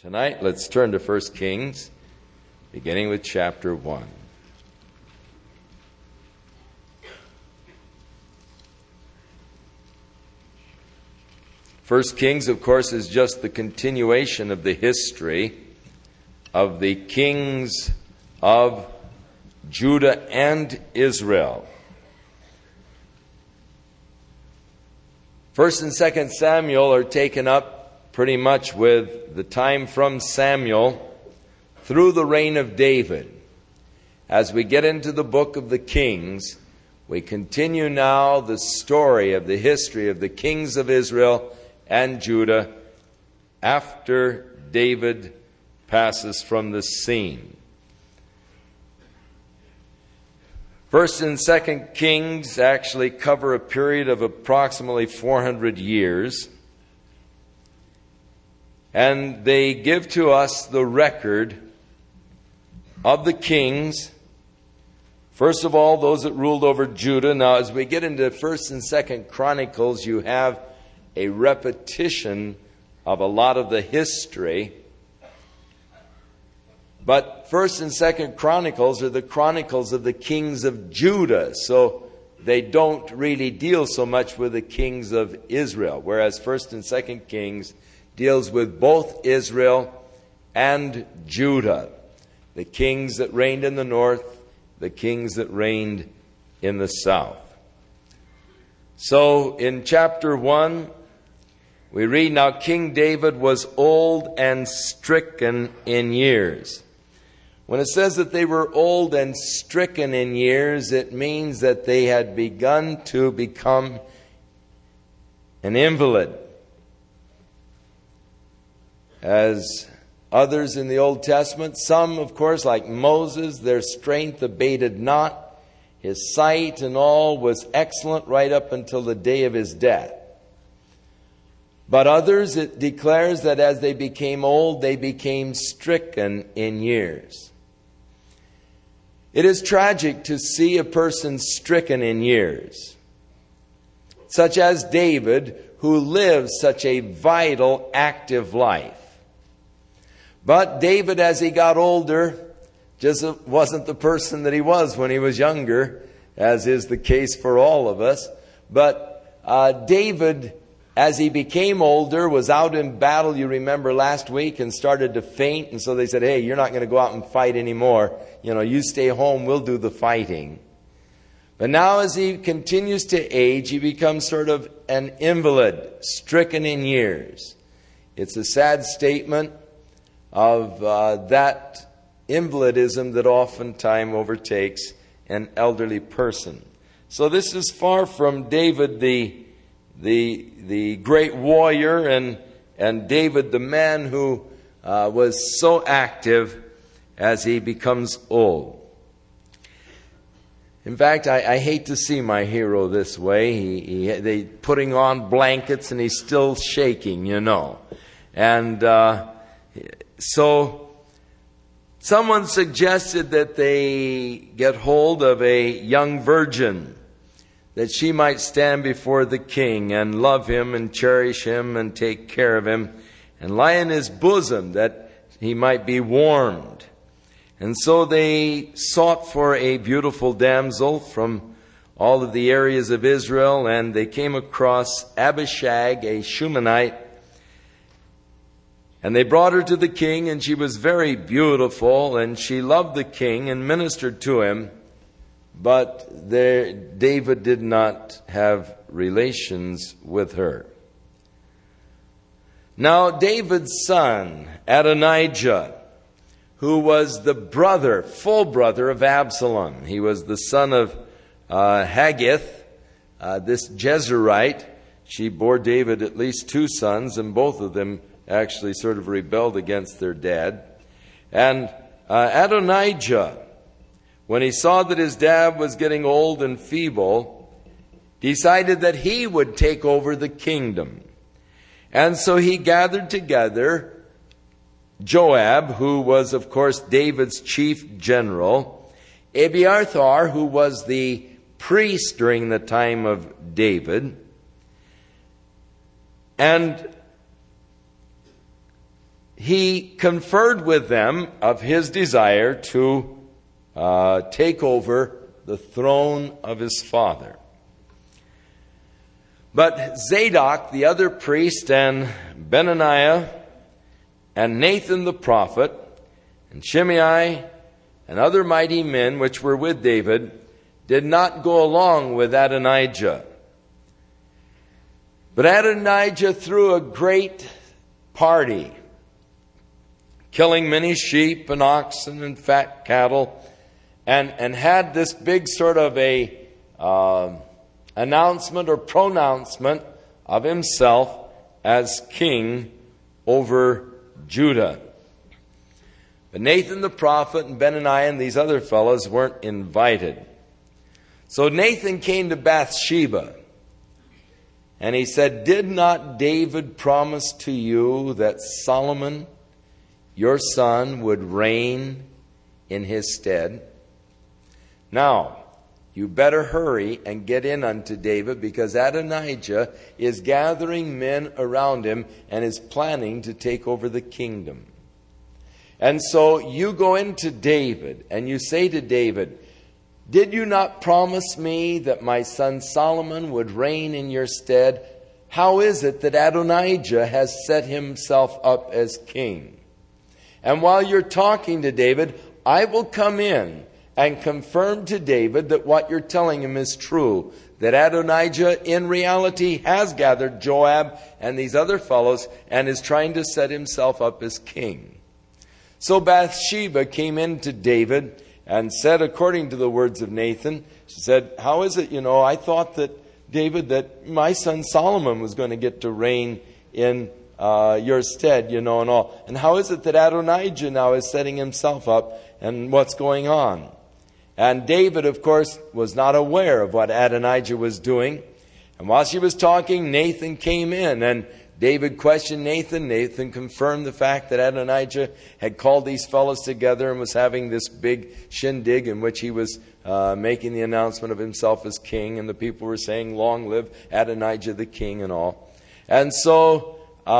Tonight, let's turn to 1 Kings, beginning with chapter 1. First Kings, of course, is just the continuation of the history of the kings of Judah and Israel. 1 and 2 Samuel are taken up pretty much with the time from Samuel through the reign of David. As we get into the book of the Kings, we continue now the story of the history of the kings of Israel and Judah after David passes from the scene. 1 and 2 Kings actually cover a period of approximately 400 years. And they give to us the record of the kings. First of all, those that ruled over Judah. Now, as we get into 1st and 2nd Chronicles, you have a repetition of a lot of the history. But 1st and 2nd Chronicles are the chronicles of the kings of Judah. So they don't really deal so much with the kings of Israel. Whereas 1st and 2nd Kings deals with both Israel and Judah. The kings that reigned in the north, the kings that reigned in the south. So in chapter 1, we read, "Now King David was old and stricken in years." When it says that they were old and stricken in years, it means that they had begun to become an invalid. As others in the Old Testament, some, of course, like Moses, their strength abated not. His sight and all was excellent right up until the day of his death. But others, it declares that as they became old, they became stricken in years. It is tragic to see a person stricken in years, such as David, who lived such a vital, active life. But David, as he got older, just wasn't the person that he was when he was younger, as is the case for all of us. But David, as he became older, was out in battle, you remember last week, and started to faint. And so they said, "Hey, you're not going to go out and fight anymore. You stay home, we'll do the fighting." But now as he continues to age, he becomes sort of an invalid, stricken in years. It's a sad statement of that invalidism that oftentimes overtakes an elderly person. So this is far from David the great warrior and David the man who was so active as he becomes old. In fact, I hate to see my hero this way. They putting on blankets and he's still shaking, And so someone suggested that they get hold of a young virgin, that she might stand before the king and love him and cherish him and take care of him and lie in his bosom that he might be warmed. And so they sought for a beautiful damsel from all of the areas of Israel, and they came across Abishag, a Shunammite. And they brought her to the king, and she was very beautiful, and she loved the king and ministered to him. But David did not have relations with her. Now David's son, Adonijah, who was the full brother of Absalom. He was the son of Haggith, this Jezreelite. She bore David at least 2 sons, and both of them actually sort of rebelled against their dad. And Adonijah, when he saw that his dad was getting old and feeble, decided that he would take over the kingdom. And so he gathered together Joab, who was, of course, David's chief general, Abiathar, who was the priest during the time of David, and he conferred with them of his desire to take over the throne of his father. But Zadok, the other priest, and Benaniah, and Nathan the prophet, and Shimei, and other mighty men which were with David, did not go along with Adonijah. But Adonijah threw a great party, killing many sheep and oxen and fat cattle, and had this big sort of a announcement or pronouncement of himself as king over Judah. But Nathan the prophet and Benaniah and these other fellows weren't invited. So Nathan came to Bathsheba, and he said, "Did not David promise to you that Solomon, your son, would reign in his stead? Now, you better hurry and get in unto David, because Adonijah is gathering men around him and is planning to take over the kingdom. And so you go into David and you say to David, 'Did you not promise me that my son Solomon would reign in your stead? How is it that Adonijah has set himself up as king?' And while you're talking to David, I will come in and confirm to David that what you're telling him is true, that Adonijah in reality has gathered Joab and these other fellows and is trying to set himself up as king." So Bathsheba came in to David and said, according to the words of Nathan, she said, "How is it, I thought that, David, that my son Solomon was going to get to reign in your stead, and all. And how is it that Adonijah now is setting himself up, and what's going on?" And David, of course, was not aware of what Adonijah was doing. And while she was talking, Nathan came in, and David questioned Nathan. Nathan confirmed the fact that Adonijah had called these fellows together and was having this big shindig in which he was making the announcement of himself as king. And the people were saying, "Long live Adonijah the king," and all. And so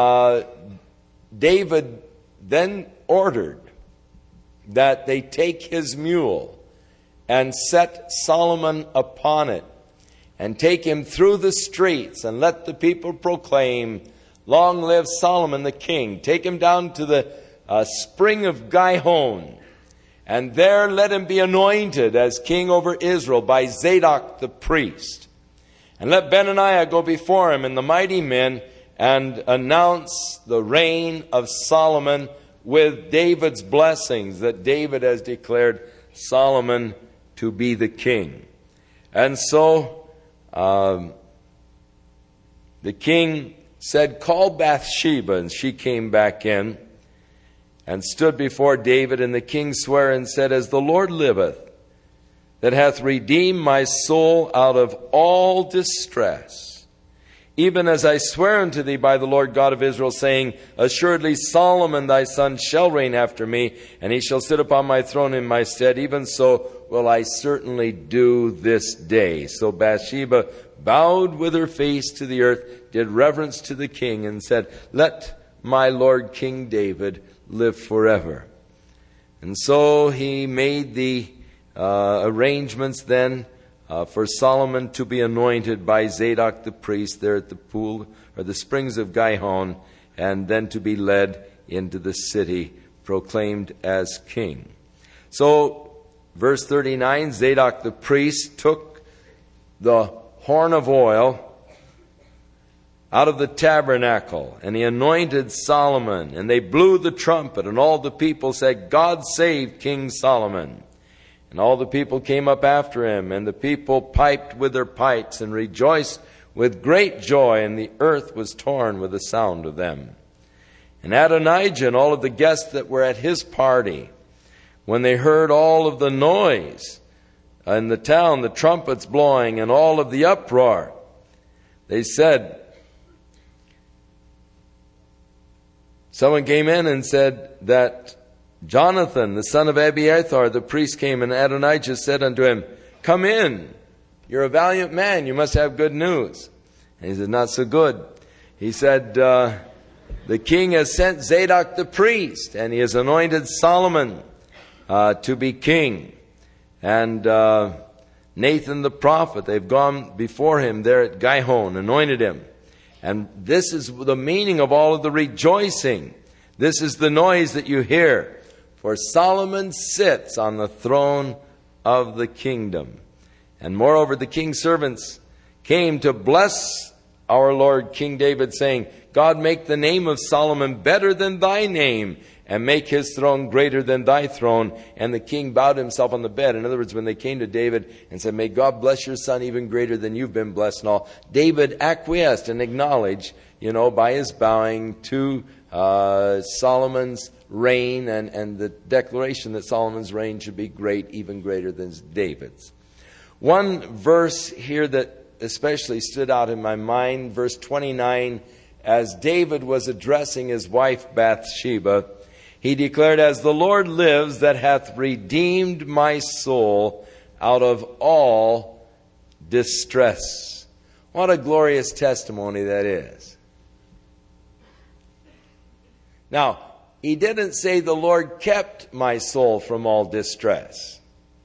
David then ordered that they take his mule and set Solomon upon it and take him through the streets and let the people proclaim, "Long live Solomon the king." Take him down to the spring of Gihon, and there let him be anointed as king over Israel by Zadok the priest. And let Benaniah go before him and the mighty men, and announce the reign of Solomon with David's blessings, that David has declared Solomon to be the king. And so the king said, "Call Bathsheba," and she came back in and stood before David. And the king sware and said, "As the Lord liveth, that hath redeemed my soul out of all distress, even as I swear unto thee by the Lord God of Israel, saying, Assuredly Solomon thy son shall reign after me, and he shall sit upon my throne in my stead, even so will I certainly do this day." So Bathsheba bowed with her face to the earth, did reverence to the king, and said, "Let my Lord King David live forever." And so he made the arrangements then for Solomon to be anointed by Zadok the priest there at the pool, or the springs of Gihon, and then to be led into the city, proclaimed as king. So, verse 39, Zadok the priest took the horn of oil out of the tabernacle, and he anointed Solomon, and they blew the trumpet, and all the people said, "God save King Solomon." And all the people came up after him, and the people piped with their pipes and rejoiced with great joy, and the earth was torn with the sound of them. And Adonijah and all of the guests that were at his party, when they heard all of the noise in the town, the trumpets blowing and all of the uproar, they said, someone came in and said that Jonathan, the son of Abiathar, the priest, came, and Adonijah said unto him, "Come in, you're a valiant man, you must have good news." And he said, "Not so good." He said, The king has sent Zadok the priest, and he has anointed Solomon to be king. And Nathan the prophet, they've gone before him there at Gihon, anointed him. And this is the meaning of all of the rejoicing. This is the noise that you hear. For Solomon sits on the throne of the kingdom. And moreover, the king's servants came to bless our Lord King David, saying, God, make the name of Solomon better than thy name, and make his throne greater than thy throne. And the king bowed himself on the bed. In other words, when they came to David and said, may God bless your son even greater than you've been blessed and all, David acquiesced and acknowledged, by his bowing to Solomon's reign and the declaration that Solomon's reign should be great, even greater than David's. One verse here that especially stood out in my mind, verse 29, as David was addressing his wife Bathsheba, he declared, as the Lord lives that hath redeemed my soul out of all distress. What a glorious testimony that is. Now, he didn't say the Lord kept my soul from all distress.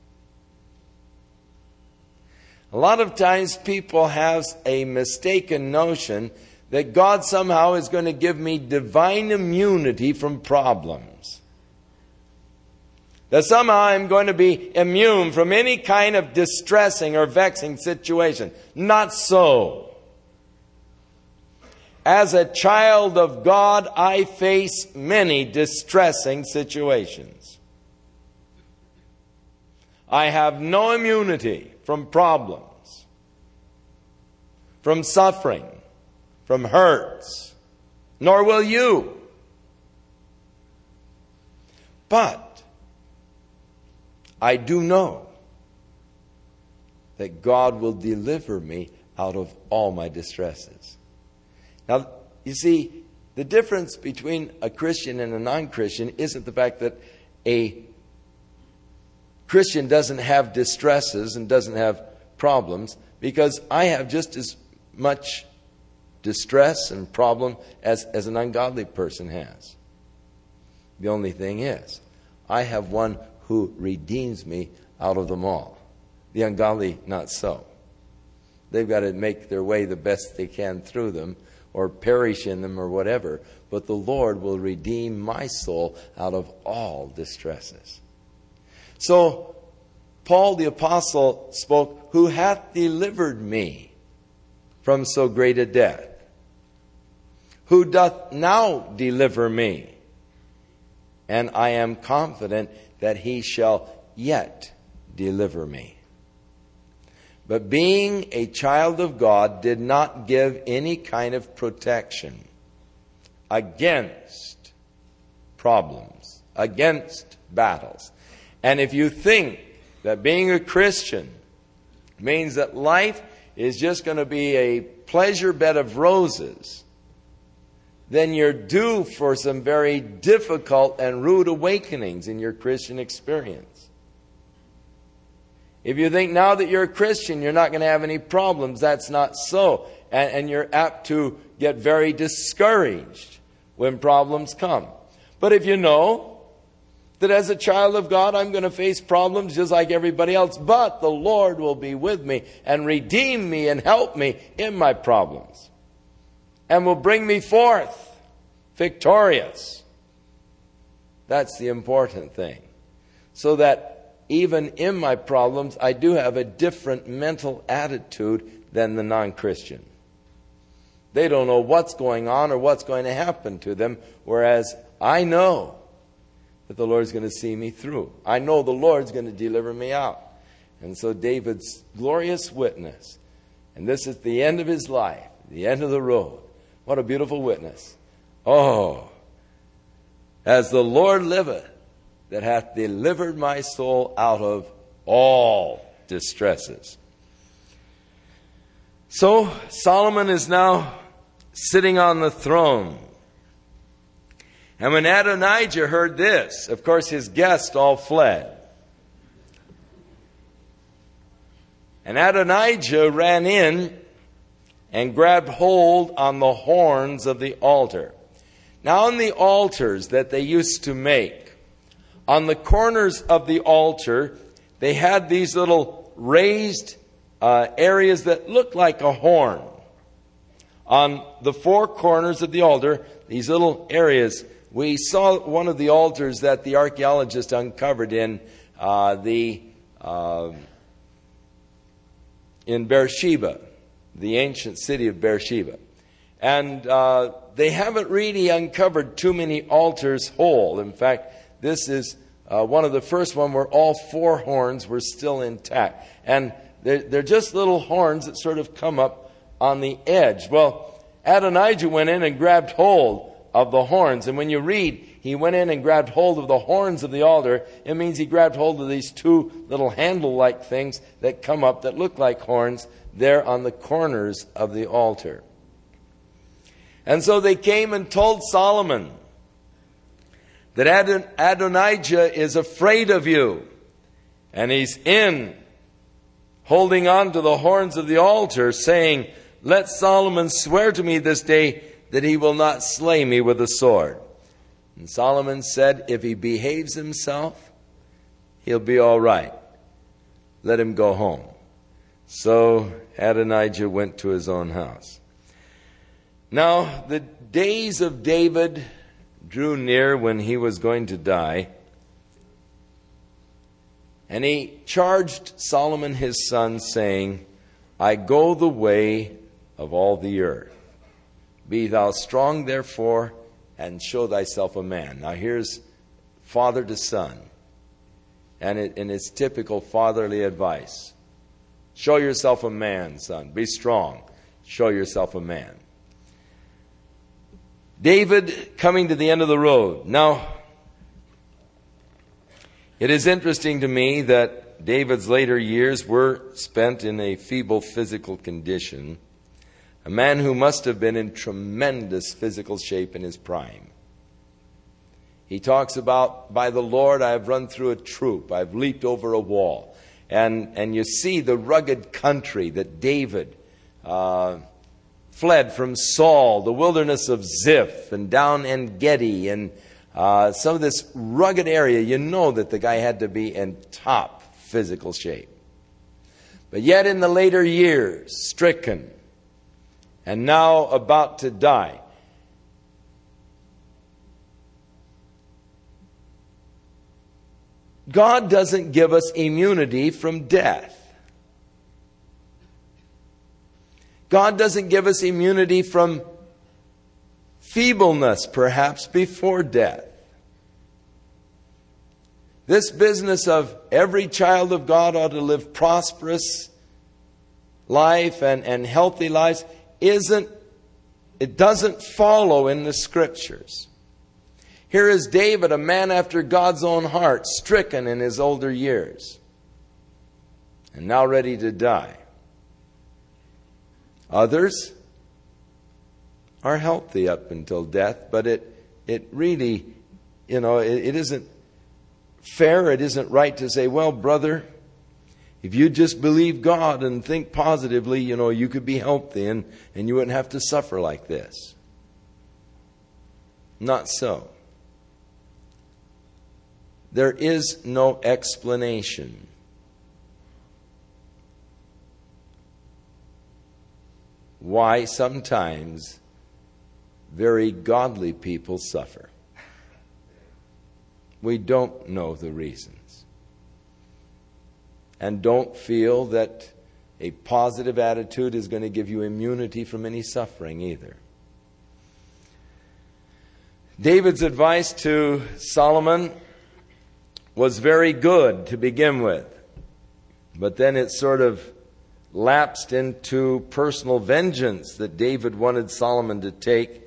A lot of times people have a mistaken notion that God somehow is going to give me divine immunity from problems. That somehow I'm going to be immune from any kind of distressing or vexing situation. Not so. As a child of God, I face many distressing situations. I have no immunity from problems, from suffering, from hurts, nor will you. But I do know that God will deliver me out of all my distresses. Now, you see, the difference between a Christian and a non-Christian isn't the fact that a Christian doesn't have distresses and doesn't have problems, because I have just as much distress and problem as an ungodly person has. The only thing is, I have one who redeems me out of them all. The ungodly, not so. They've got to make their way the best they can through them, or perish in them, or whatever. But the Lord will redeem my soul out of all distresses. So, Paul the apostle spoke, who hath delivered me from so great a death? Who doth now deliver me? And I am confident that he shall yet deliver me. But being a child of God did not give any kind of protection against problems, against battles. And if you think that being a Christian means that life is just going to be a pleasure bed of roses, then you're due for some very difficult and rude awakenings in your Christian experience. If you think now that you're a Christian, you're not going to have any problems, that's not so. And you're apt to get very discouraged when problems come. But if you know that as a child of God, I'm going to face problems just like everybody else, but the Lord will be with me and redeem me and help me in my problems, and will bring me forth victorious. That's the important thing. So that even in my problems, I do have a different mental attitude than the non-Christian. They don't know what's going on or what's going to happen to them, whereas I know that the Lord's going to see me through. I know the Lord's going to deliver me out. And so David's glorious witness, and this is the end of his life, the end of the road. What a beautiful witness. Oh, as the Lord liveth, that hath delivered my soul out of all distresses. So Solomon is now sitting on the throne. And when Adonijah heard this, of course his guests all fled. And Adonijah ran in and grabbed hold on the horns of the altar. Now on the altars that they used to make, on the corners of the altar, they had these little raised areas that looked like a horn. On the four corners of the altar, these little areas. We saw one of the altars that the archaeologist uncovered in Beersheba, the ancient city of Beersheba. And they haven't really uncovered too many altars whole. In fact, this is one of the first one where all four horns were still intact. And they're just little horns that sort of come up on the edge. Well, Adonijah went in and grabbed hold of the horns. And when you read, he went in and grabbed hold of the horns of the altar, it means he grabbed hold of these two little handle-like things that come up that look like horns there on the corners of the altar. And so they came and told Solomon that Adonijah is afraid of you. And he's in, holding on to the horns of the altar, saying, "Let Solomon swear to me this day that he will not slay me with the sword." And Solomon said, "If he behaves himself, he'll be all right. Let him go home." So Adonijah went to his own house. Now, the days of David drew near when he was going to die. And he charged Solomon his son, saying, "I go the way of all the earth. Be thou strong, therefore, and show thyself a man." Now here's father to son. And it's typical fatherly advice. Show yourself a man, son. Be strong. Show yourself a man. David coming to the end of the road. Now, it is interesting to me that David's later years were spent in a feeble physical condition. A man who must have been in tremendous physical shape in his prime. He talks about, "By the Lord I have run through a troop, I've leaped over a wall." And you see the rugged country that David fled from Saul, the wilderness of Ziph, and down En-Gedi, and some of this rugged area. You know that the guy had to be in top physical shape. But yet in the later years, stricken, and now about to die. God doesn't give us immunity from death. God doesn't give us immunity from feebleness, perhaps, before death. This business of every child of God ought to live prosperous life and healthy lives it doesn't follow in the Scriptures. Here is David, a man after God's own heart, stricken in his older years, and now ready to die. Others are healthy up until death, but it really, it isn't fair, it isn't right to say, "Well, brother, if you just believe God and think positively, you could be healthy and you wouldn't have to suffer like this." Not so. There is no explanation why sometimes very godly people suffer. We don't know the reasons. And don't feel that a positive attitude is going to give you immunity from any suffering either. David's advice to Solomon was very good to begin with. But then it sort of lapsed into personal vengeance that David wanted Solomon to take.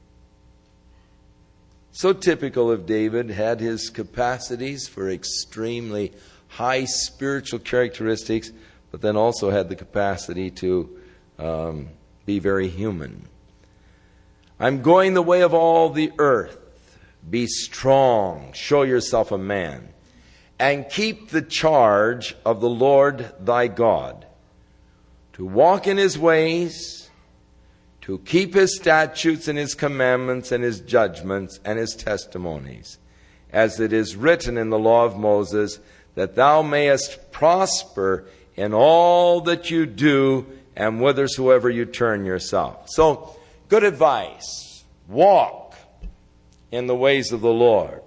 So typical of David, had his capacities for extremely high spiritual characteristics, but then also had the capacity to be very human. "I'm going the way of all the earth. Be strong, show yourself a man, and keep the charge of the Lord thy God, to walk in his ways, to keep his statutes and his commandments and his judgments and his testimonies, as it is written in the law of Moses, that thou mayest prosper in all that you do and whithersoever you turn yourself. So, good advice. Walk in the ways of the Lord.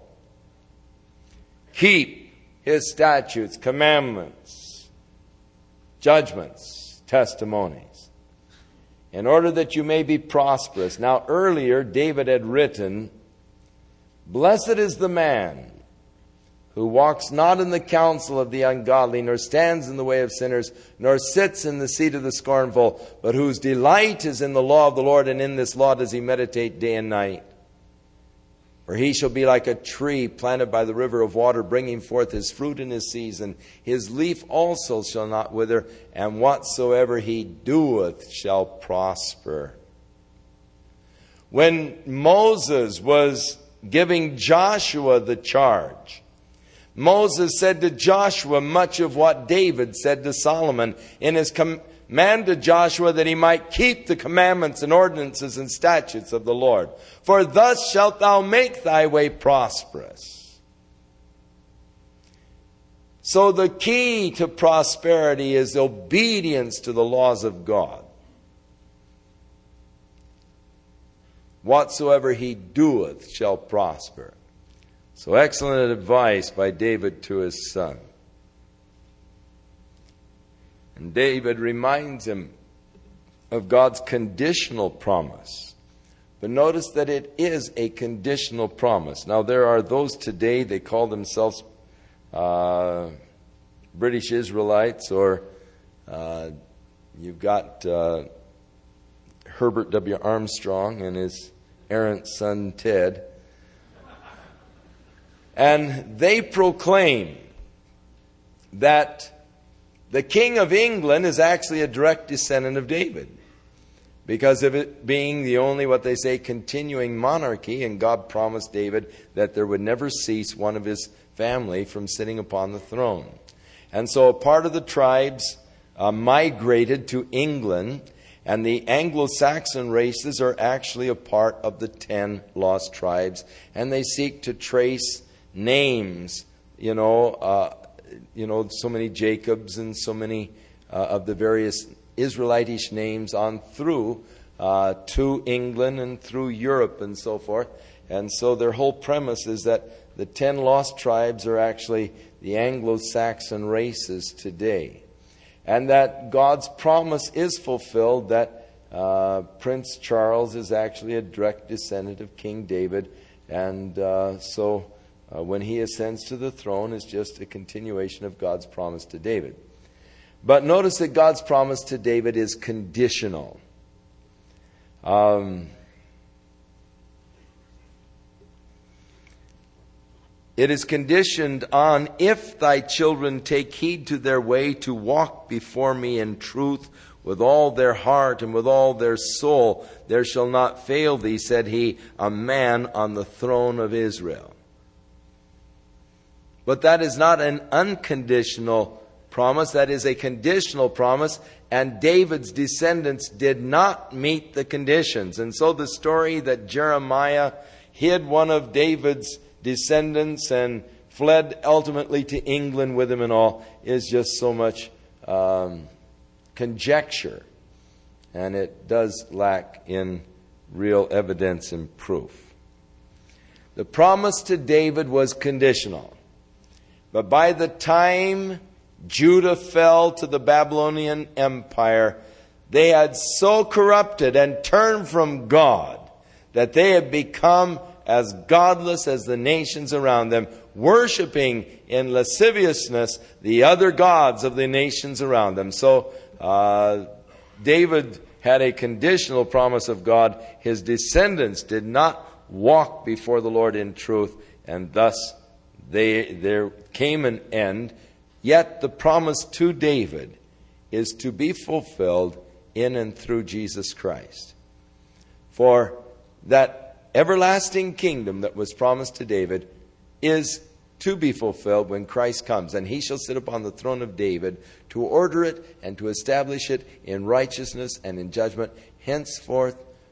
Keep his statutes, commandments, judgments, testimonies, in order that you may be prosperous. Now, earlier, David had written, blessed is the man who walks not in the counsel of the ungodly, nor stands in the way of sinners, nor sits in the seat of the scornful, but whose delight is in the law of the Lord, and in this law does he meditate day and night. For he shall be like a tree planted by the river of water, bringing forth his fruit in his season. His leaf also shall not wither, and whatsoever he doeth shall prosper. When Moses was giving Joshua the charge, Moses said to Joshua much of what David said to Solomon in his command to Joshua, that he might keep the commandments and ordinances and statutes of the Lord. For thus shalt thou make thy way prosperous. So the key to prosperity is obedience to the laws of God. Whatsoever he doeth shall prosper. So excellent advice by David to his son. And David reminds him of God's conditional promise. But notice that it is a conditional promise. Now there are those today, they call themselves British Israelites, or you've got Herbert W. Armstrong and his errant son Ted. And they proclaim that the King of England is actually a direct descendant of David, because of it being the only, what they say, continuing monarchy, and God promised David that there would never cease one of his family from sitting upon the throne. And so a part of the tribes migrated to England, and the Anglo-Saxon races are actually a part of the 10 lost tribes, and they seek to trace names, so many Jacobs and so many of the various Israelitish names on through to England and through Europe and so forth. And so their whole premise is that the 10 lost tribes are actually the Anglo-Saxon races today. And that God's promise is fulfilled, that Prince Charles is actually a direct descendant of King David. And when he ascends to the throne, it's just a continuation of God's promise to David. But notice that God's promise to David is conditional. It is conditioned on, if thy children take heed to their way to walk before me in truth with all their heart and with all their soul, there shall not fail thee, said he, a man on the throne of Israel. But that is not an unconditional promise. That is a conditional promise. And David's descendants did not meet the conditions. And so the story that Jeremiah hid one of David's descendants and fled ultimately to England with him and all is just so much conjecture. And it does lack in real evidence and proof. The promise to David was conditional. But by the time Judah fell to the Babylonian Empire, they had so corrupted and turned from God that they had become as godless as the nations around them, worshiping in lasciviousness the other gods of the nations around them. So David had a conditional promise of God. His descendants did not walk before the Lord in truth, and thus there came an end. Yet the promise to David is to be fulfilled in and through Jesus Christ. For that everlasting kingdom that was promised to David is to be fulfilled when Christ comes. And he shall sit upon the throne of David to order it and to establish it in righteousness and in judgment henceforth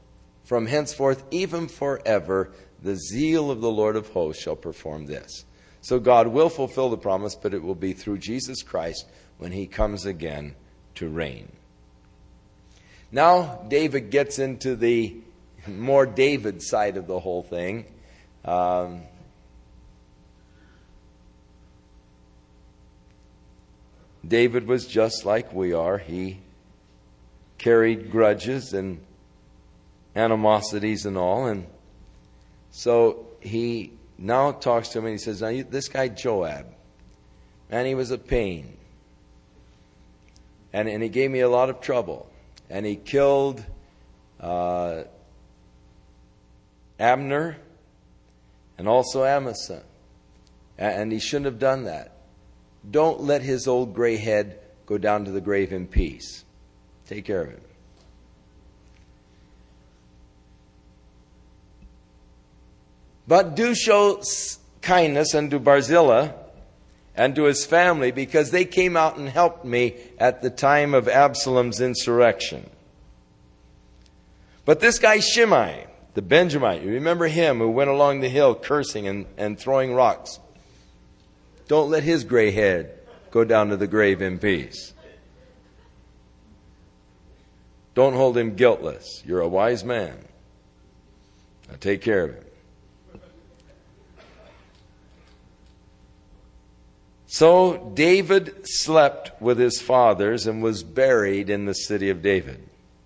from henceforth, even forever, the zeal of the Lord of hosts shall perform this. So God will fulfill the promise, but it will be through Jesus Christ when he comes again to reign. Now, David gets into the more David side of the whole thing. David was just like we are. He carried grudges and animosities and all. And so he now talks to him and he says, now this guy Joab, man, he was a pain. And he gave me a lot of trouble. And he killed Abner and also Amasa. And he shouldn't have done that. Don't let his old gray head go down to the grave in peace. Take care of him. But do show kindness unto Barzillai and to his family, because they came out and helped me at the time of Absalom's insurrection. But this guy Shimei, the Benjamite, you remember him who went along the hill cursing and throwing rocks? Don't let his gray head go down to the grave in peace. Don't hold him guiltless. You're a wise man. Now take care of him. So David slept with his fathers and was buried in the city of David.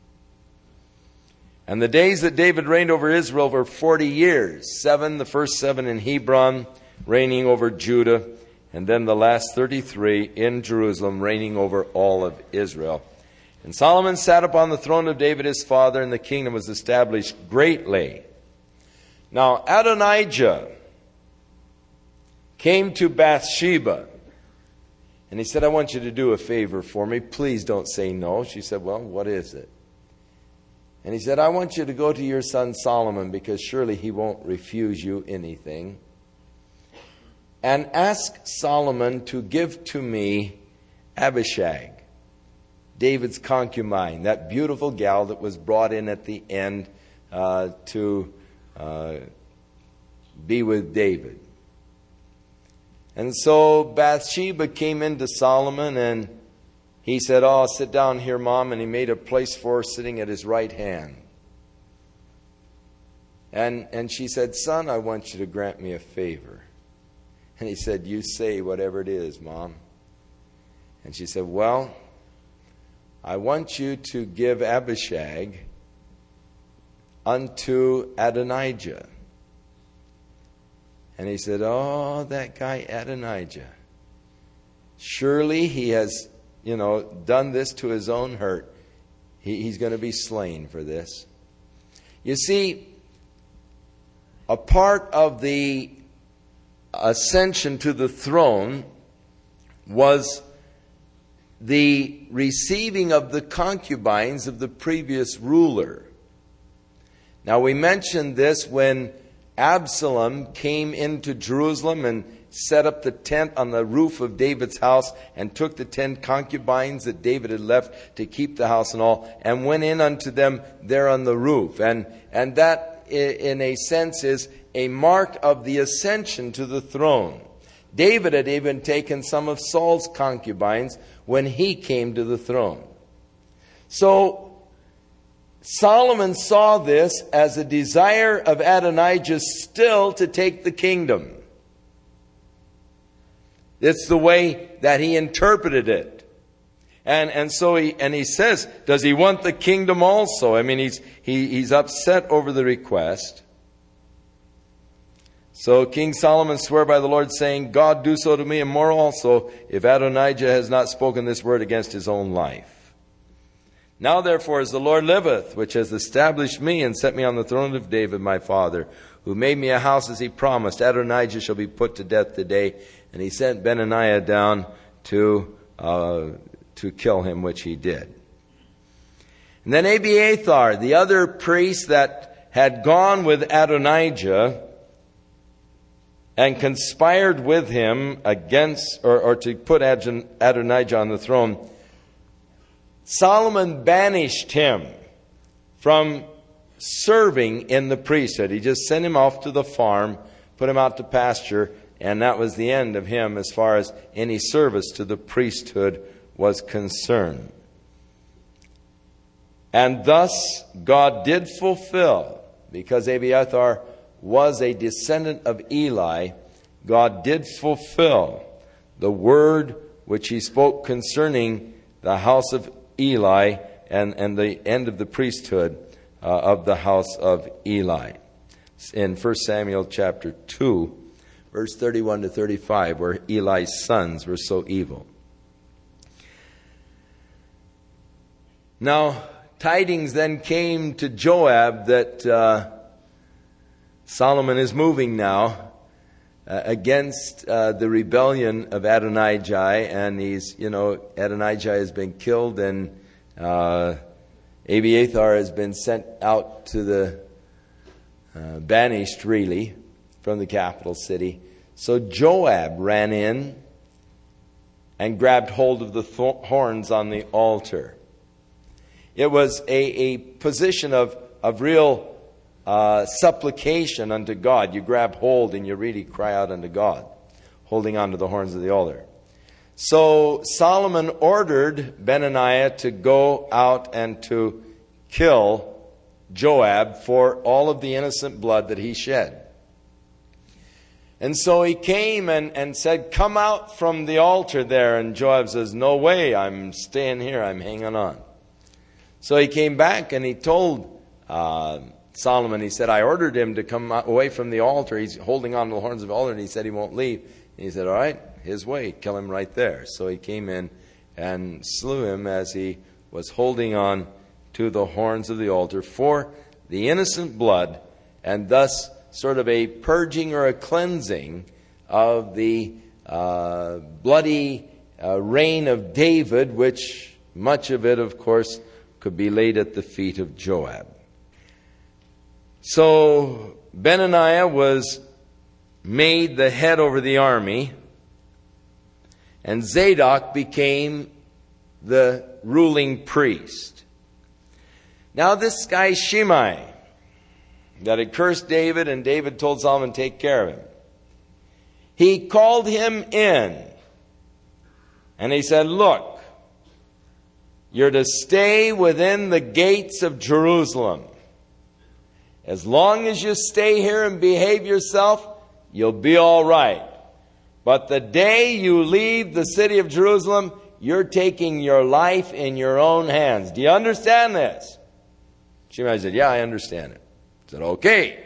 And the days that David reigned over Israel were 40 years. The first 7 in Hebron, reigning over Judah, and then the last 33 in Jerusalem, reigning over all of Israel. And Solomon sat upon the throne of David his father, and the kingdom was established greatly. Now Adonijah came to Bathsheba, and he said, I want you to do a favor for me. Please don't say no. She said, well, what is it? And he said, I want you to go to your son Solomon, because surely he won't refuse you anything. And ask Solomon to give to me Abishag, David's concubine, that beautiful gal that was brought in at the end to be with David. And so Bathsheba came into Solomon, and he said, oh, sit down here, Mom. And he made a place for her sitting at his right hand. And she said, son, I want you to grant me a favor. And he said, you say whatever it is, Mom. And she said, well, I want you to give Abishag unto Adonijah. And he said, oh, that guy Adonijah. Surely he has, done this to his own hurt. He's going to be slain for this. You see, a part of the ascension to the throne was the receiving of the concubines of the previous ruler. Now, we mentioned this when Absalom came into Jerusalem and set up the tent on the roof of David's house and took the 10 concubines that David had left to keep the house and all, and went in unto them there on the roof. And that, in a sense, is a mark of the ascension to the throne. David had even taken some of Saul's concubines when he came to the throne. So Solomon saw this as a desire of Adonijah still to take the kingdom. It's the way that he interpreted it. And so he says, does he want the kingdom also? I mean, he's upset over the request. So King Solomon swore by the Lord, saying, God do so to me and more also, if Adonijah has not spoken this word against his own life. Now therefore, as the Lord liveth, which has established me and set me on the throne of David my father, who made me a house as he promised, Adonijah shall be put to death today. And he sent Benaiah down to kill him, which he did. And then Abiathar, the other priest that had gone with Adonijah and conspired with him against, or to put Adonijah on the throne, Solomon banished him from serving in the priesthood. He just sent him off to the farm, put him out to pasture, and that was the end of him as far as any service to the priesthood was concerned. And thus God did fulfill, because Abiathar was a descendant of Eli, God did fulfill the word which he spoke concerning the house of Eli and the end of the priesthood of the house of Eli. In 1 Samuel chapter 2, verse 31 to 35, where Eli's sons were so evil. Now, tidings then came to Joab that Solomon is moving now against the rebellion of Adonijah, and Adonijah has been killed, and Abiathar has been sent out to the banished, really, from the capital city. So Joab ran in and grabbed hold of the horns on the altar. It was a position of real supplication unto God. You grab hold and you really cry out unto God, holding on to the horns of the altar. So Solomon ordered Benaiah to go out and to kill Joab for all of the innocent blood that he shed. And so he came and said, "Come out from the altar there." And Joab says, "No way, I'm staying here, I'm hanging on." So he came back and he told Solomon, he said, "I ordered him to come away from the altar. He's holding on to the horns of the altar," and he said he won't leave. And he said, "All right, his way, kill him right there." So he came in and slew him as he was holding on to the horns of the altar for the innocent blood, and thus sort of a purging or a cleansing of the bloody reign of David, which much of it, of course, could be laid at the feet of Joab. So Benaiah was made the head over the army, and Zadok became the ruling priest. Now this guy Shimei, that had cursed David, and David told Solomon to take care of him, he called him in, and he said, "Look, you're to stay within the gates of Jerusalem. As long as you stay here and behave yourself, you'll be all right. But the day you leave the city of Jerusalem, you're taking your life in your own hands. Do you understand this?" Shimei said, "Yeah, I understand it." He said, "Okay."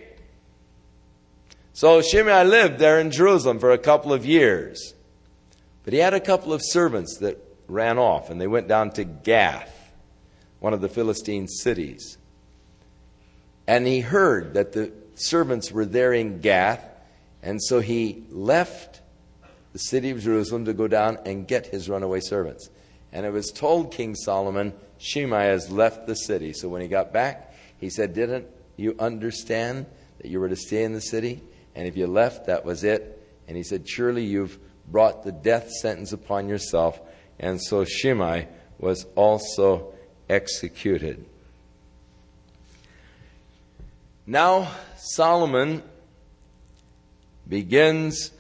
So Shimei lived there in Jerusalem for a couple of years. But he had a couple of servants that ran off, and they went down to Gath, one of the Philistine cities. And he heard that the servants were there in Gath, and so he left the city of Jerusalem to go down and get his runaway servants. And it was told King Solomon, "Shimei has left the city." So when he got back, he said, "Didn't you understand that you were to stay in the city? And if you left, that was it." And he said, "Surely you've brought the death sentence upon yourself." And so Shimei was also executed. Now Solomon begins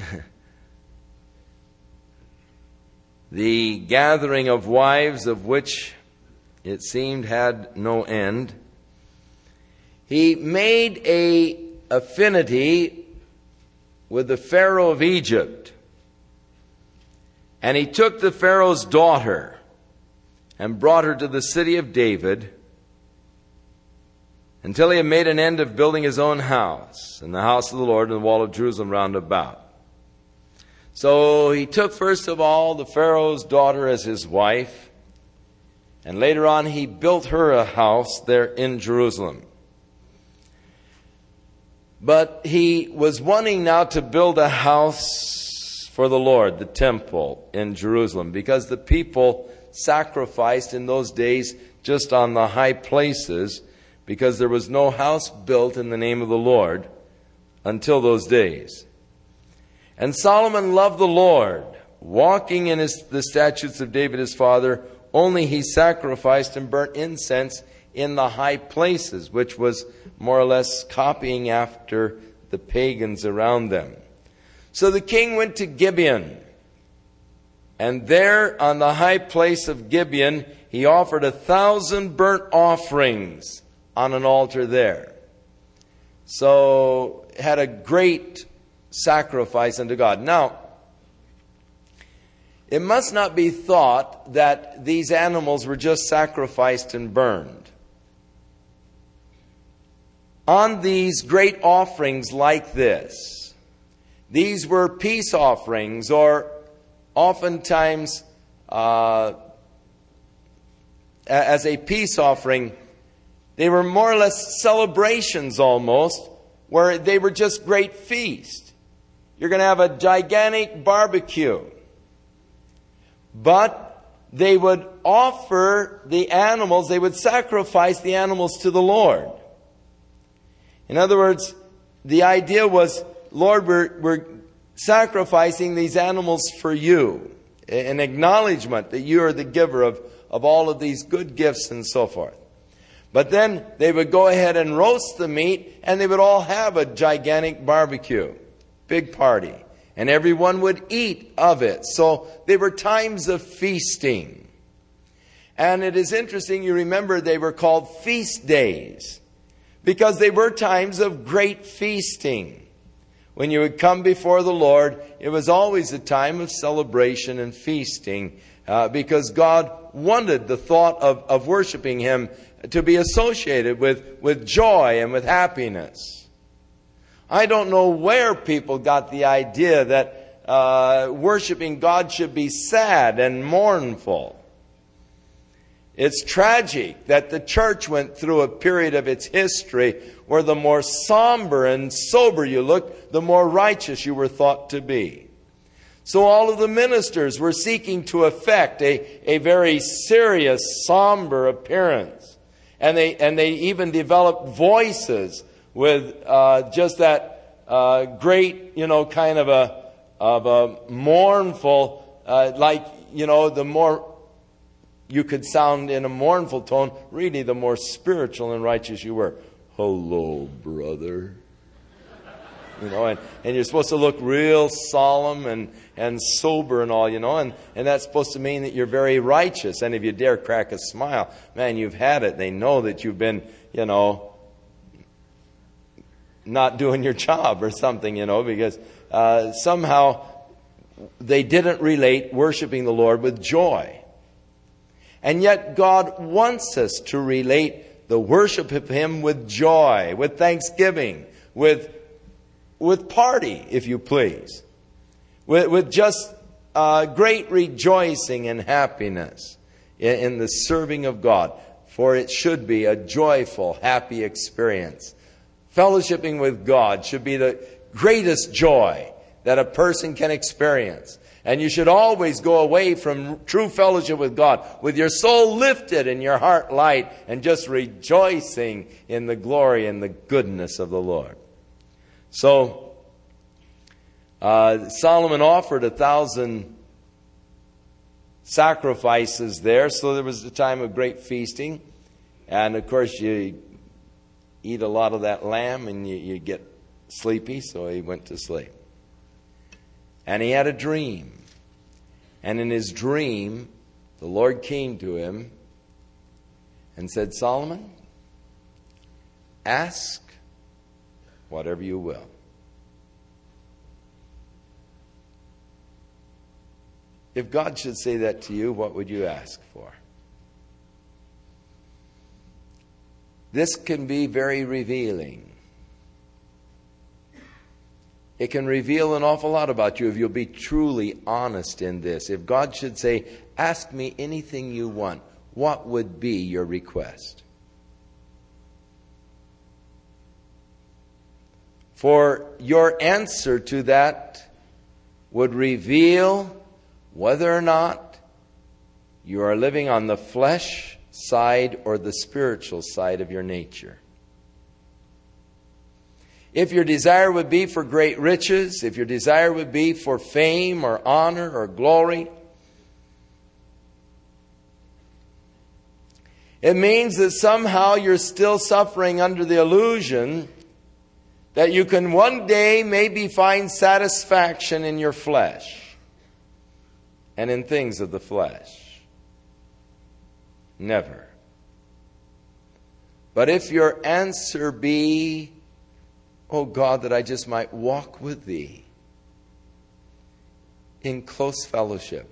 the gathering of wives, of which it seemed had no end. He made an affinity with the Pharaoh of Egypt. And he took the Pharaoh's daughter and brought her to the city of David, until he had made an end of building his own house, and the house of the Lord, and the wall of Jerusalem round about. So he took first of all the Pharaoh's daughter as his wife, and later on he built her a house there in Jerusalem. But he was wanting now to build a house for the Lord, the temple in Jerusalem, because the people sacrificed in those days just on the high places, because there was no house built in the name of the Lord until those days. And Solomon loved the Lord, walking in the statutes of David his father. Only he sacrificed and burnt incense in the high places, which was more or less copying after the pagans around them. So the king went to Gibeon, and there on the high place of Gibeon, he offered 1,000 burnt offerings on an altar there. So had a great sacrifice unto God. Now, it must not be thought that these animals were just sacrificed and burned. On these great offerings like this, these were peace offerings, or oftentimes as a peace offering, they were more or less celebrations almost, where they were just great feast. You're going to have a gigantic barbecue. But they would offer the animals, they would sacrifice the animals to the Lord. In other words, the idea was, Lord, we're sacrificing these animals for you. An acknowledgement that you are the giver of all of these good gifts and so forth. But then they would go ahead and roast the meat, and they would all have a gigantic barbecue. Big party. And everyone would eat of it. So they were times of feasting. And it is interesting, you remember they were called feast days, because they were times of great feasting. When you would come before the Lord, it was always a time of celebration and feasting, because God wanted the thought of worshiping Him to be associated with joy and with happiness. I don't know where people got the idea that worshiping God should be sad and mournful. It's tragic that the church went through a period of its history where the more somber and sober you looked, the more righteous you were thought to be. So all of the ministers were seeking to effect a very serious, somber appearance. And they even developed voices with just that great, kind of a mournful, the more you could sound in a mournful tone, really the more spiritual and righteous you were. Hello, brother. And you're supposed to look real solemn and sober and all, and that's supposed to mean that you're very righteous. And if you dare crack a smile, man, you've had it. They know that you've been, not doing your job or something, because somehow they didn't relate worshiping the Lord with joy. And yet God wants us to relate the worship of Him with joy, with thanksgiving, with party, if you please, with just great rejoicing and happiness in the serving of God. For it should be a joyful, happy experience. Fellowshipping with God should be the greatest joy that a person can experience. And you should always go away from true fellowship with God with your soul lifted and your heart light and just rejoicing in the glory and the goodness of the Lord. So, Solomon offered 1,000 sacrifices there. So there was a time of great feasting. And of course you eat a lot of that lamb and you get sleepy, so he went to sleep. And he had a dream. And in his dream, the Lord came to him and said, Solomon, ask whatever you will. If God should say that to you, what would you ask for? This can be very revealing. It can reveal an awful lot about you if you'll be truly honest in this. If God should say, ask me anything you want, what would be your request? For your answer to that would reveal whether or not you are living on the flesh side or the spiritual side of your nature. If your desire would be for great riches, if your desire would be for fame or honor or glory, It means that somehow you're still suffering under the illusion that you can one day maybe find satisfaction in your flesh and in things of the flesh. Never. But if your answer be, "Oh God, that I just might walk with Thee in close fellowship.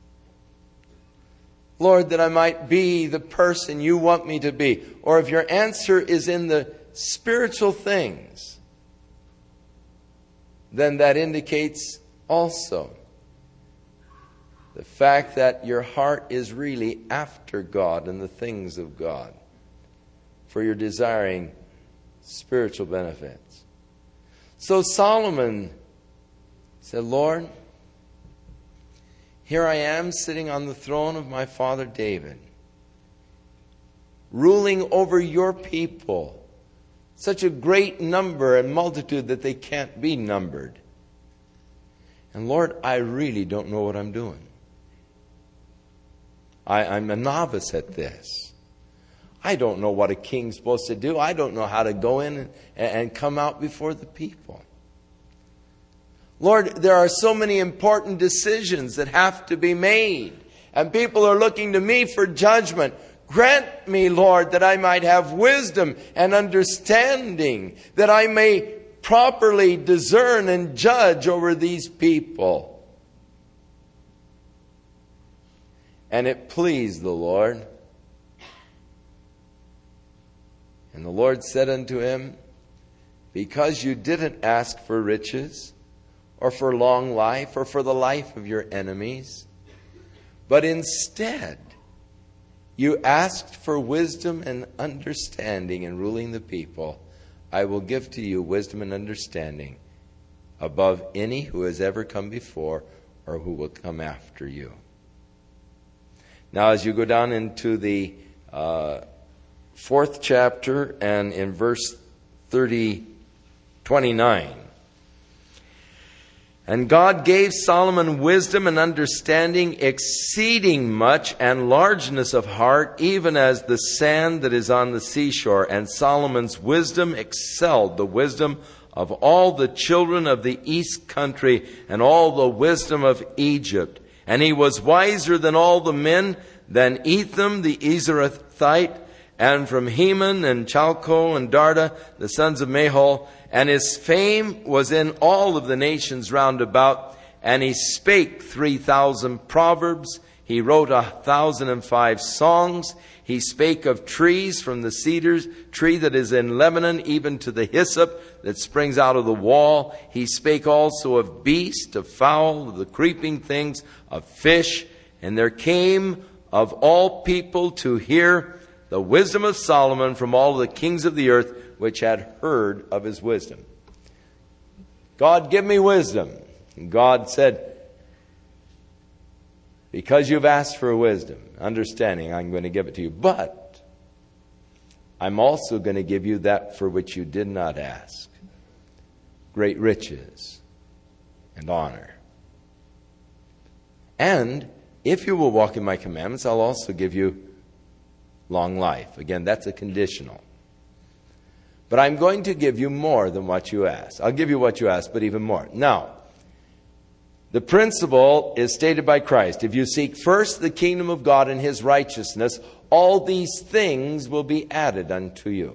Lord, that I might be the person You want me to be." Or if your answer is in the spiritual things, then that indicates also the fact that your heart is really after God and the things of God, for you're desiring spiritual benefits. So Solomon said, "Lord, here I am sitting on the throne of my father David, ruling over Your people, such a great number and multitude that they can't be numbered. And Lord, I really don't know what I'm doing. I'm a novice at this. I don't know what a king's supposed to do. I don't know how to go in and come out before the people. Lord, there are so many important decisions that have to be made, and people are looking to me for judgment. Grant me, Lord, that I might have wisdom and understanding, that I may properly discern and judge over these people." And it pleased the Lord. And the Lord said unto him, "Because you didn't ask for riches, or for long life, or for the life of your enemies, but instead you asked for wisdom and understanding in ruling the people, I will give to you wisdom and understanding above any who has ever come before or who will come after you." Now, as you go down into the 4th chapter and in verse 29, "And God gave Solomon wisdom and understanding exceeding much, and largeness of heart, even as the sand that is on the seashore. And Solomon's wisdom excelled the wisdom of all the children of the east country, and all the wisdom of Egypt. And he was wiser than all the men, than Etham the Ezrathite, and from Heman and Chalco and Darda, the sons of Mahol. And his fame was in all of the nations round about. And he spake 3,000 proverbs. He wrote 1,005 songs. He spake of trees, from the cedars, tree that is in Lebanon, even to the hyssop that springs out of the wall. He spake also of beast, of fowl, of the creeping things, of fish. And there came of all people to hear the wisdom of Solomon from all the kings of the earth, which had heard of his wisdom." God, give me wisdom. And God said, "Because you've asked for wisdom, understanding, I'm going to give it to you. But I'm also going to give you that for which you did not ask. Great riches and honor. And if you will walk in my commandments, I'll also give you long life." Again, that's a conditional. "But I'm going to give you more than what you ask." I'll give you what you ask, but even more. Now, the principle is stated by Christ. If you seek first the kingdom of God and His righteousness, all these things will be added unto you.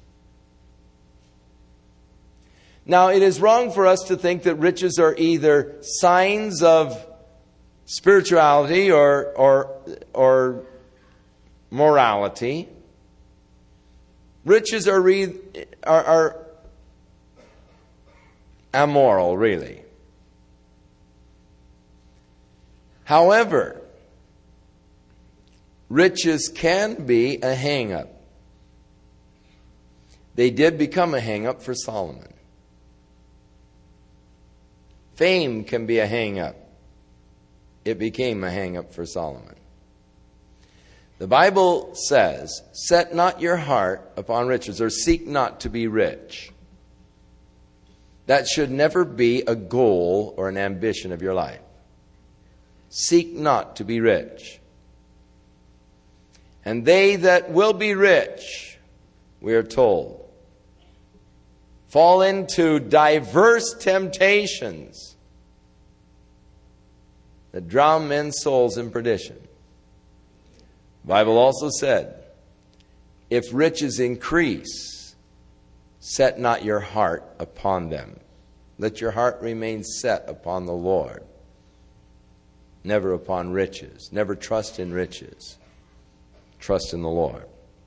Now, it is wrong for us to think that riches are either signs of spirituality or morality. Riches are amoral, really. However, riches can be a hang-up. They did become a hang-up for Solomon. Fame can be a hang-up. It became a hang-up for Solomon. The Bible says, "Set not your heart upon riches," or "seek not to be rich." That should never be a goal or an ambition of your life. Seek not to be rich. And they that will be rich, we are told, fall into diverse temptations that drown men's souls in perdition. The Bible also said, if riches increase, set not your heart upon them. Let your heart remain set upon the Lord, never upon riches. Never trust in riches. Trust in the Lord.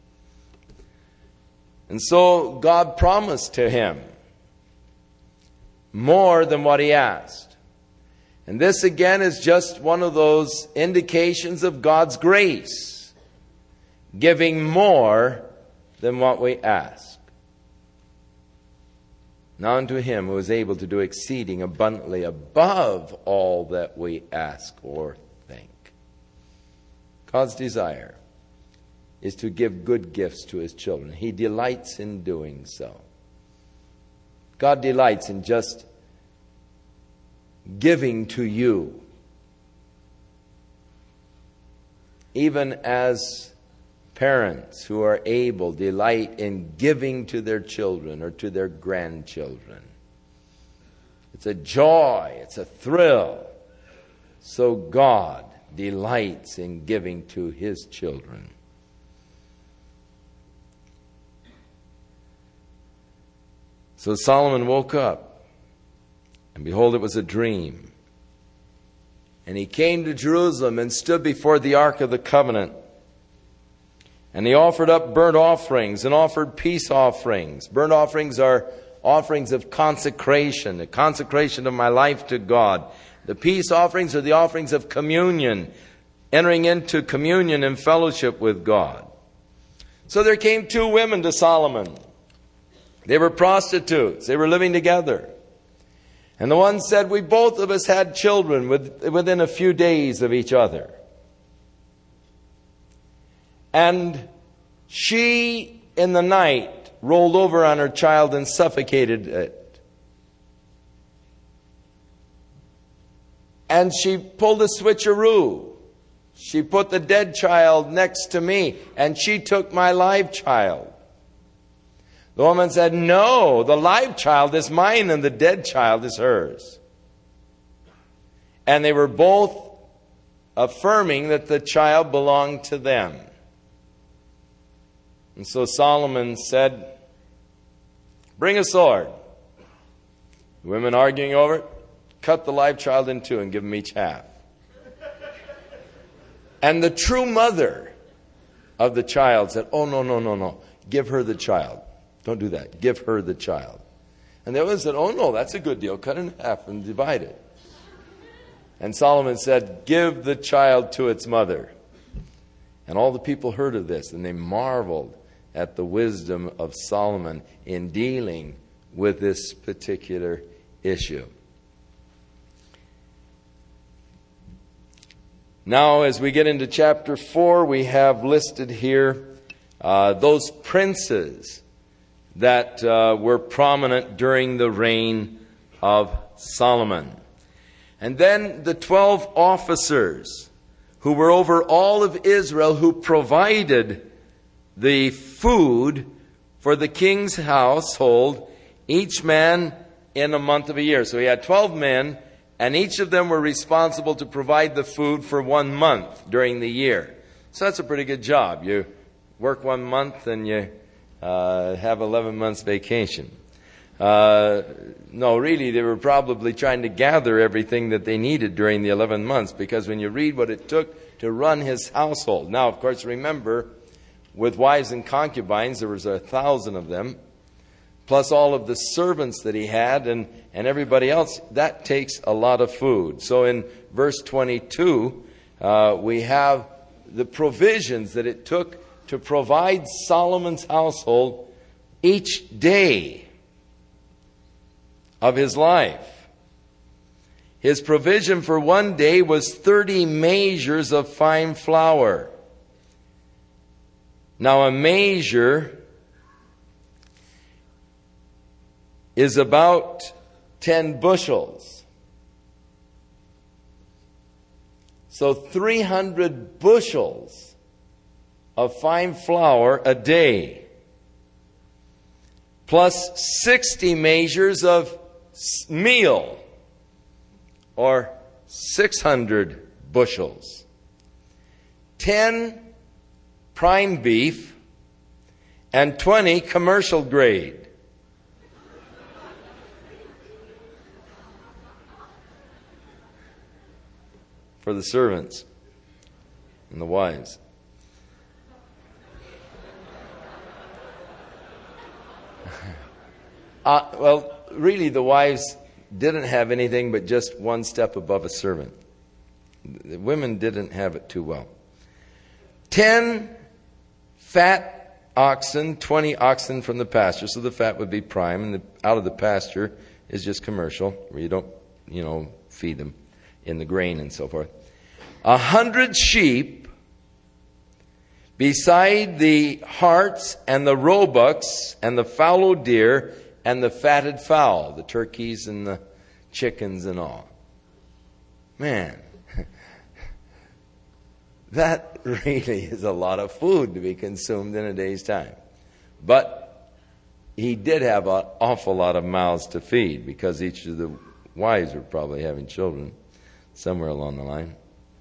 And so God promised to him more than what he asked. And this again is just one of those indications of God's grace, giving more than what we ask. Now unto him who is able to do exceeding abundantly above all that we ask or think. God's desire is to give good gifts to his children. He delights in doing so. God delights in just giving to you. Even as parents who are able delight in giving to their children or to their grandchildren. It's a joy, it's a thrill. So God delights in giving to his children. So Solomon woke up, and behold, it was a dream. And he came to Jerusalem and stood before the ark of the covenant. And he offered up burnt offerings and offered peace offerings. Burnt offerings are offerings of consecration, the consecration of my life to God. The peace offerings are the offerings of communion, entering into communion and fellowship with God. So there came two women to Solomon. They were prostitutes. They were living together. And the one said, we both of us had children within a few days of each other. And she, in the night, rolled over on her child and suffocated it. And she pulled a switcheroo. She put the dead child next to me, and she took my live child. The woman said, no, the live child is mine and the dead child is hers. And they were both affirming that the child belonged to them. And so Solomon said, bring a sword. The women arguing over it, cut the live child in two and give them each half. And the true mother of the child said, oh, no, give her the child. Don't do that. Give her the child. And the other said, oh no, that's a good deal. Cut it in half and divide it. And Solomon said, give the child to its mother. And all the people heard of this, and they marveled at the wisdom of Solomon in dealing with this particular issue. Now, as we get into chapter 4, we have listed here those princes that were prominent during the reign of Solomon. And then the 12 officers who were over all of Israel, who provided the food for the king's household, each man in a month of a year. So he had 12 men, and each of them were responsible to provide the food for 1 month during the year. So that's a pretty good job. You work 1 month and you have 11 months vacation. No, really, they were probably trying to gather everything that they needed during the 11 months, because when you read what it took to run his household. Now, of course, remember, with wives and concubines, there was 1,000 of them, plus all of the servants that he had and everybody else. That takes a lot of food. So in verse 22, we have the provisions that it took to provide Solomon's household each day of his life. His provision for 1 day was 30 measures of fine flour. Now, a measure is about 10 bushels. So 300 bushels of fine flour a day, plus 60 measures of meal, or 600 bushels, 10 prime beef, and 20 commercial grade. For the servants and the wives. Well, really, the wives didn't have anything but just one step above a servant. The women didn't have it too well. 10 fat oxen, 20 oxen from the pasture. So the fat would be prime, and out of the pasture is just commercial, where you don't, feed them in the grain and so forth. 100 sheep, beside the harts and the roebucks and the fallow deer and the fatted fowl, the turkeys and the chickens and all. Man, that really is a lot of food to be consumed in a day's time. But he did have an awful lot of mouths to feed, because each of the wives were probably having children somewhere along the line.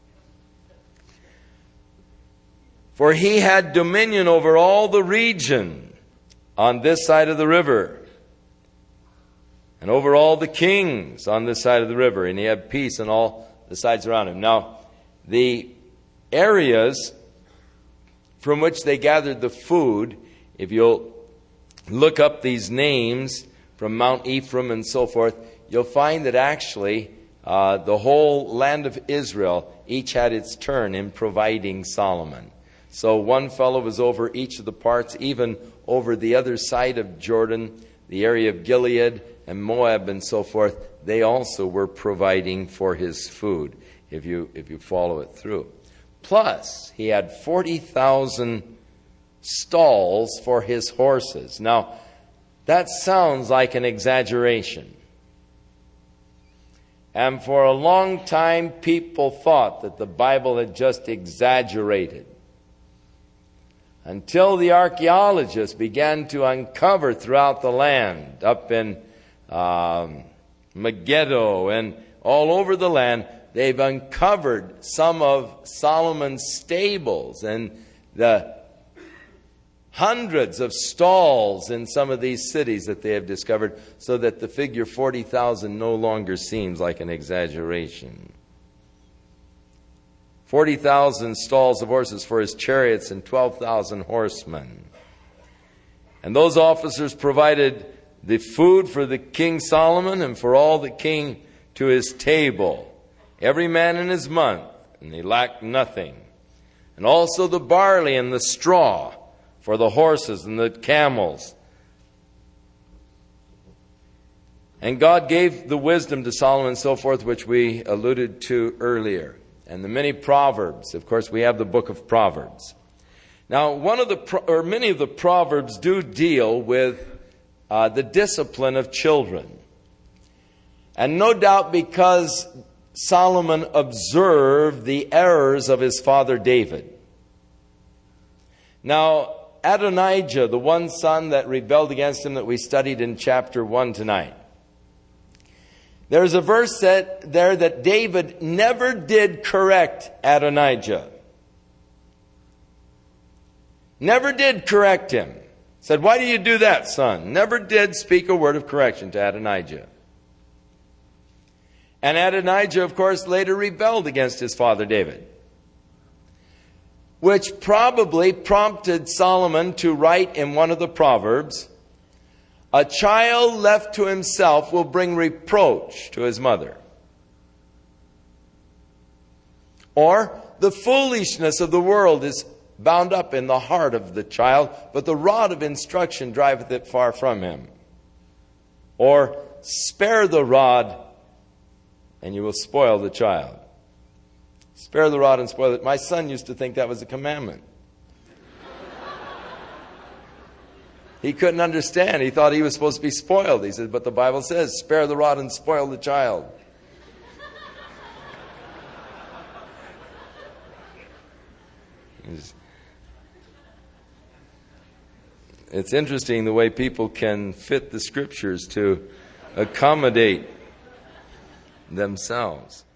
For he had dominion over all the region on this side of the river, and over all the kings on this side of the river, and he had peace on all the sides around him. Now, the areas from which they gathered the food, if you'll look up these names from Mount Ephraim and so forth, you'll find that actually the whole land of Israel each had its turn in providing Solomon. So one fellow was over each of the parts, even over the other side of Jordan, the area of Gilead and Moab and so forth. They also were providing for his food, if you follow it through. Plus, he had 40,000 stalls for his horses. Now, that sounds like an exaggeration. And for a long time, people thought that the Bible had just exaggerated, until the archaeologists began to uncover throughout the land, up in Megiddo and all over the land. They've uncovered some of Solomon's stables and the hundreds of stalls in some of these cities that they have discovered, so that the figure 40,000 no longer seems like an exaggeration. 40,000 stalls of horses for his chariots and 12,000 horsemen. And those officers provided the food for the King Solomon and for all that came to his table, every man in his month, and they lacked nothing. And also the barley and the straw for the horses and the camels. And God gave the wisdom to Solomon and so forth, which we alluded to earlier. And the many Proverbs. Of course, we have the book of Proverbs. Now, many of the Proverbs do deal with the discipline of children. And no doubt because Solomon observed the errors of his father David. Now, Adonijah, the one son that rebelled against him that we studied in chapter 1 tonight. There's a verse there that David never did correct Adonijah. Never did correct him. Said, "Why do you do that, son?" Never did speak a word of correction to Adonijah. And Adonijah, of course, later rebelled against his father David, which probably prompted Solomon to write in one of the Proverbs, "A child left to himself will bring reproach to his mother." Or, "The foolishness of the world is bound up in the heart of the child, but the rod of instruction driveth it far from him." Or, "Spare the rod, and you will spoil the child." Spare the rod and spoil it. My son used to think that was a commandment. He couldn't understand. He thought he was supposed to be spoiled. He said, but the Bible says, spare the rod and spoil the child. It's interesting the way people can fit the Scriptures to accommodate themselves.